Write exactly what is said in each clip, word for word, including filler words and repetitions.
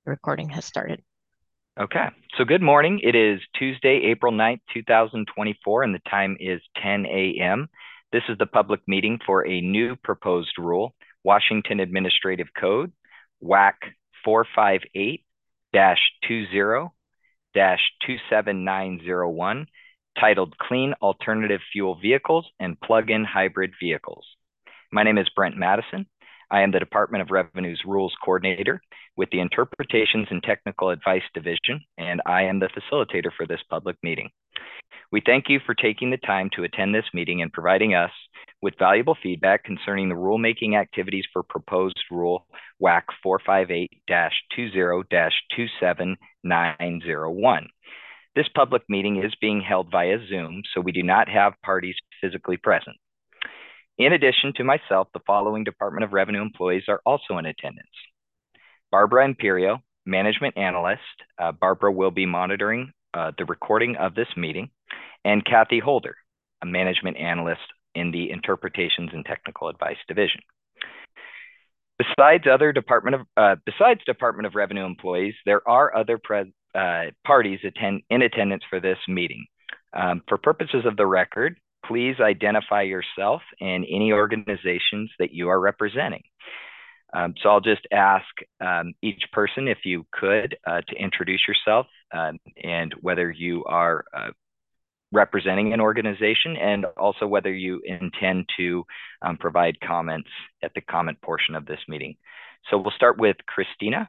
The recording has started. Okay, so good morning. It is Tuesday, April ninth, two thousand twenty-four, and the time is ten a m This is the public meeting for a new proposed rule, Washington Administrative Code, W A C four five eight dash two zero dash two seven nine zero one, titled Clean Alternative Fuel Vehicles and Plug-in Hybrid Vehicles. My name is Brent Madison. I am the Department of Revenue's Rules Coordinator with the Interpretations and Technical Advice Division, and I am the facilitator for this public meeting. We thank you for taking the time to attend this meeting and providing us with valuable feedback concerning the rulemaking activities for proposed rule W A C four five eight dash two zero dash two seven nine zero one. This public meeting is being held via Zoom, so we do not have parties physically present. In addition to myself, the following Department of Revenue employees are also in attendance. Barbara Imperio, Management Analyst. Uh, Barbara will be monitoring uh, the recording of this meeting. And Kathy Holder, a Management Analyst in the Interpretations and Technical Advice Division. Besides other Department of uh, besides Department of Revenue employees, there are other pre uh, parties attend in attendance for this meeting. Um, for purposes of the record, please identify yourself and any organizations that you are representing. Um, so I'll just ask um, each person, if you could, uh, to introduce yourself um, and whether you are uh, representing an organization, and also whether you intend to um, provide comments at the comment portion of this meeting. So we'll start with Christina.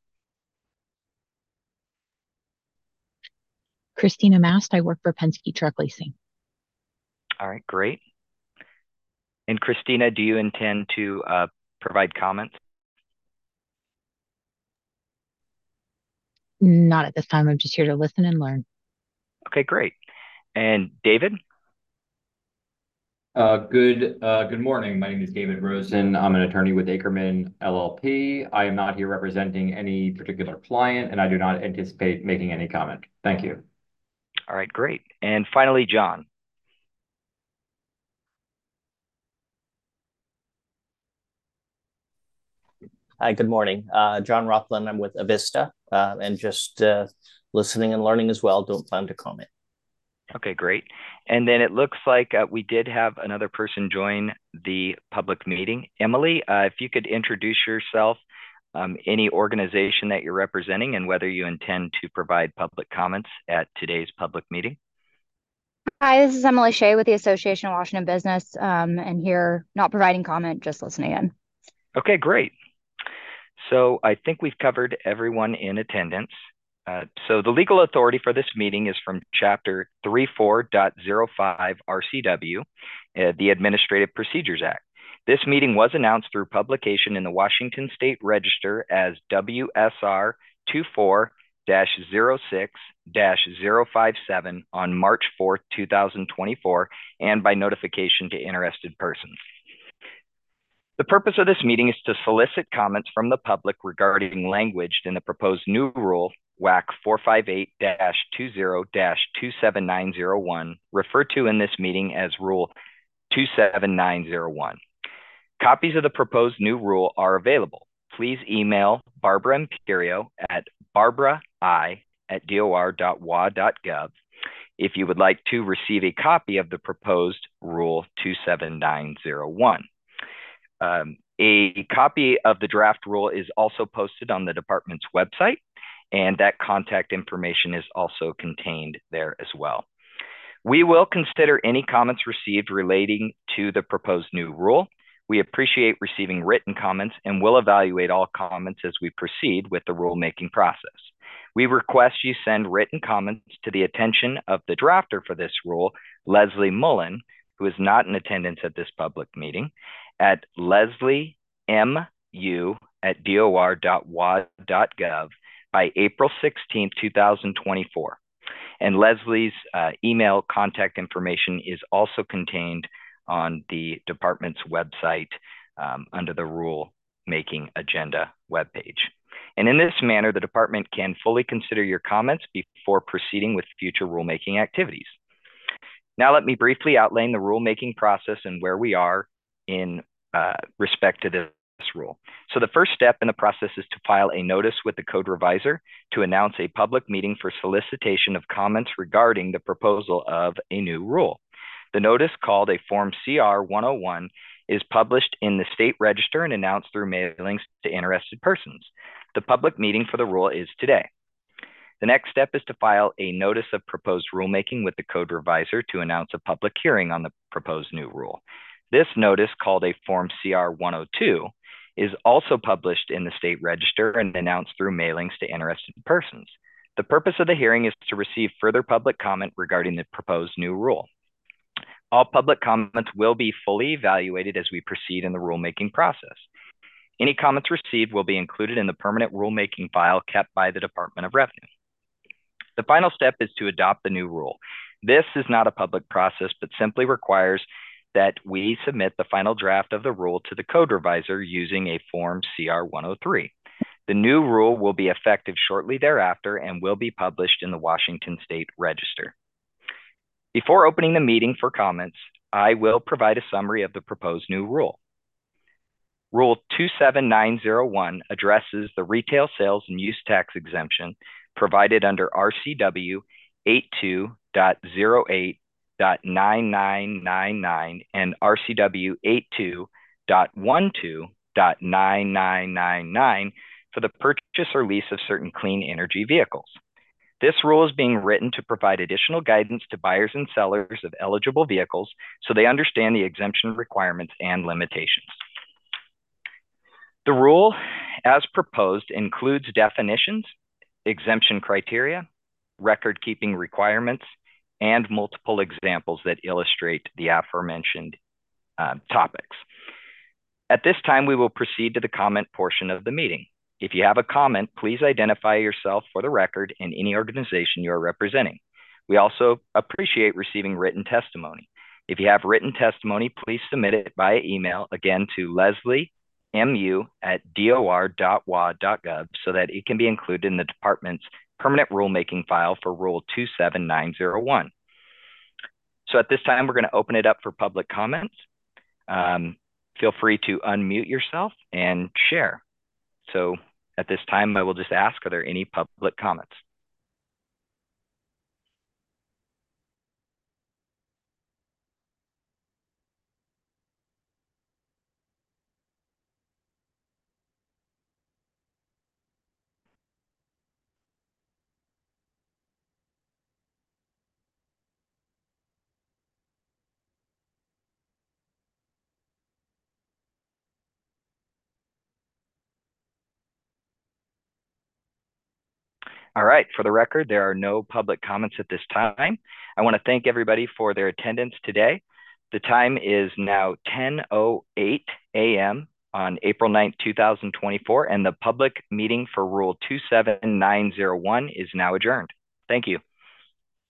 Christina Mast, I work for Penske Truck Leasing. All right, great. And Christina, do you intend to uh, provide comments? Not at this time. I'm just here to listen and learn. Okay, great. And David? Uh, good uh, good morning. My name is David Rosen. I'm an attorney with Akerman L L P. I am not here representing any particular client, and I do not anticipate making any comment. Thank you. All right, great. And finally, John. Hi, good morning. Uh, John Rothland. I'm with Avista, uh, and just uh, listening and learning as well. Don't plan to comment. Okay, great. And then it looks like uh, we did have another person join the public meeting. Emily, uh, if you could introduce yourself, um, any organization that you're representing, and whether you intend to provide public comments at today's public meeting. Hi, this is Emily Shea with the Association of Washington Business, um, and here not providing comment, just listening in. Okay, great. So I think we've covered everyone in attendance. Uh, so the legal authority for this meeting is from Chapter thirty-four point oh five R C W, uh, the Administrative Procedures Act. This meeting was announced through publication in the Washington State Register as W S R twenty-four dash zero six dash zero five seven on March fourth, two thousand twenty-four, and by notification to interested persons. The purpose of this meeting is to solicit comments from the public regarding language in the proposed new rule, W A C four five eight dash two zero dash two seven nine zero one, referred to in this meeting as Rule two seven nine zero one. Copies of the proposed new rule are available. Please email Barbara Imperio at barbara i at d o r dot w a dot gov if you would like to receive a copy of the proposed Rule two seven nine zero one. Um, a copy of the draft rule is also posted on the department's website, and that contact information is also contained there as well. We will consider any comments received relating to the proposed new rule. We appreciate receiving written comments and will evaluate all comments as we proceed with the rulemaking process. We request you send written comments to the attention of the drafter for this rule, Leslie Mullen, who is not in attendance at this public meeting, at leslie m u at d o r dot w a dot gov by April sixteenth, two thousand twenty-four. And Leslie's uh, email contact information is also contained on the department's website um, under the rule-making agenda webpage. And in this manner, the department can fully consider your comments before proceeding with future rulemaking activities. Now let me briefly outline the rulemaking process and where we are in uh, respect to this rule. So the first step in the process is to file a notice with the code revisor to announce a public meeting for solicitation of comments regarding the proposal of a new rule. The notice, called a Form C R one oh one, is published in the State Register and announced through mailings to interested persons. The public meeting for the rule is today. The next step is to file a notice of proposed rulemaking with the code revisor to announce a public hearing on the proposed new rule. This notice, called a Form C R one oh two, is also published in the State Register and announced through mailings to interested persons. The purpose of the hearing is to receive further public comment regarding the proposed new rule. All public comments will be fully evaluated as we proceed in the rulemaking process. Any comments received will be included in the permanent rulemaking file kept by the Department of Revenue. The final step is to adopt the new rule. This is not a public process, but simply requires that we submit the final draft of the rule to the code revisor using a Form C R one oh three. The new rule will be effective shortly thereafter and will be published in the Washington State Register. Before opening the meeting for comments, I will provide a summary of the proposed new rule. Rule two seven nine zero one addresses the retail sales and use tax exemption provided under R C W eighty-two point oh eight point nine nine nine nine and R C W eighty-two point twelve point nine nine nine nine for the purchase or lease of certain clean energy vehicles. This rule is being written to provide additional guidance to buyers and sellers of eligible vehicles so they understand the exemption requirements and limitations. The rule, as proposed, includes definitions, exemption criteria, record-keeping requirements, and multiple examples that illustrate the aforementioned uh, topics. At this time, we will proceed to the comment portion of the meeting. If you have a comment, please identify yourself for the record and any organization you are representing. We also appreciate receiving written testimony. If you have written testimony, please submit it via email, again, to Leslie M U at D O R dot W A dot gov so that it can be included in the department's permanent rulemaking file for Rule two seven nine zero one. So at this time, we're going to open it up for public comments. Um, feel free to unmute yourself and share. So at this time, I will just ask, are there any public comments? All right, for the record, there are no public comments at this time. I want to thank everybody for their attendance today. The time is now ten oh eight a m on April ninth, two thousand twenty-four, and the public meeting for Rule two seven nine zero one is now adjourned. Thank you.